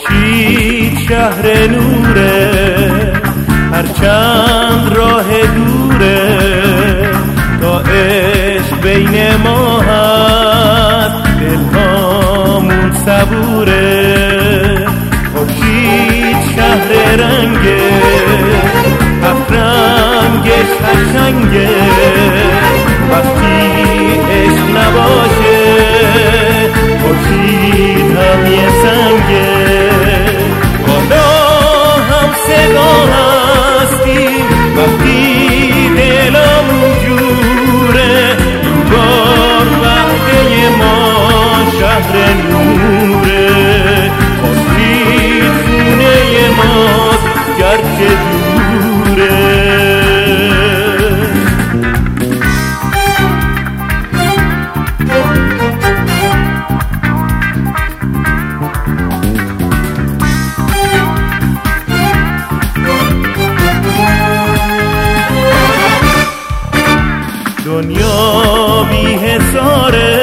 خورشید شهر نوره، هر چند راه دوره، تا عشق بین ما هست دلهامون صبوره. خورشید شهر رنگه، هفت رنگش قشنگه، وقتی عشق نباشه خورشید هم یه سنگه. بالا هم صدا هستیم وقتی دلمون جوره، این بار وقته ما شهر نوره. خورشید خونه ماست گرچه دوره. دنیا بی حصاره،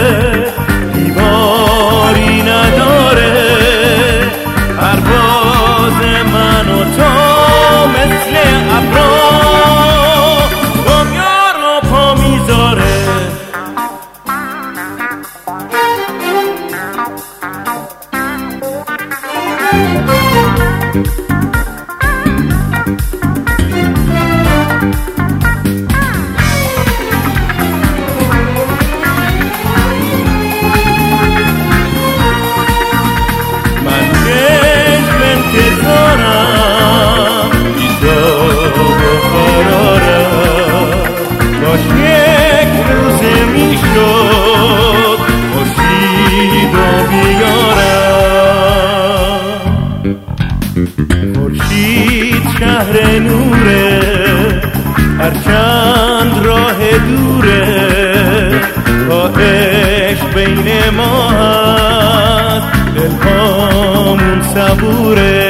دیواری نداره، پرواز من و تو مثل ابرا دنیا رو پا میذاره. خورشید شهر نوره، هر چند راه دوره، تا عشق بین ما هست دلهامون صبوره.